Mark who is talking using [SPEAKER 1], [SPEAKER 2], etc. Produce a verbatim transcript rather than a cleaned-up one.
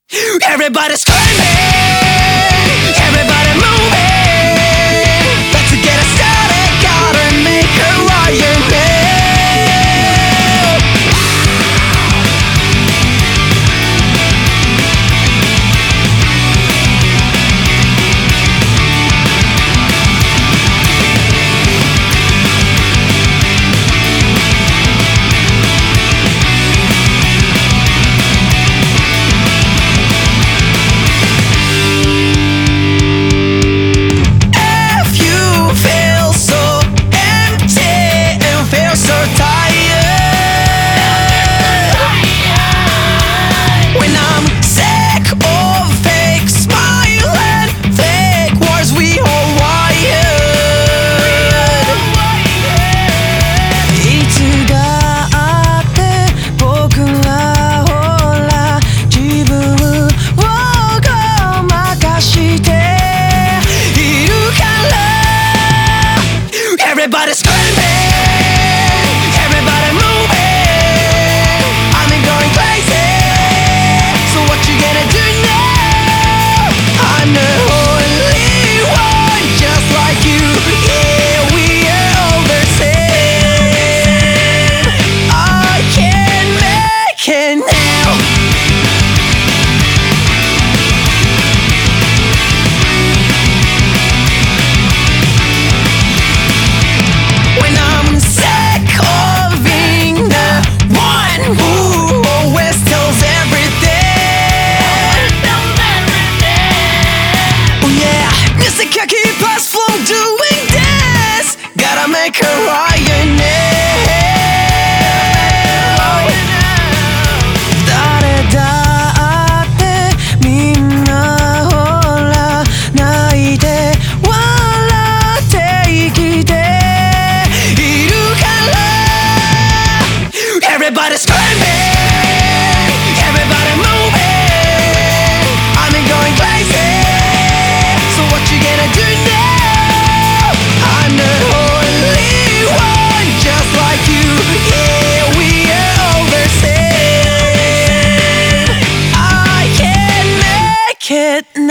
[SPEAKER 1] Everybody screaming, everybody moving. Let's get it started, gotta make a riot now. Everybody screaming, everybody moving. I'm going crazy. So what you gonna do now? I'm the only one, just like you. Yeah, we are all the same. I can make it now. Keep us from doing this. Gotta make a riot now.誰だってみんなほら泣いて笑って生きているから。 Everybody screaming, everybody moving. I'm going crazy. So what you gonna do now? I'm the only one, just like you. Yeah, we are all the same. I can make it now.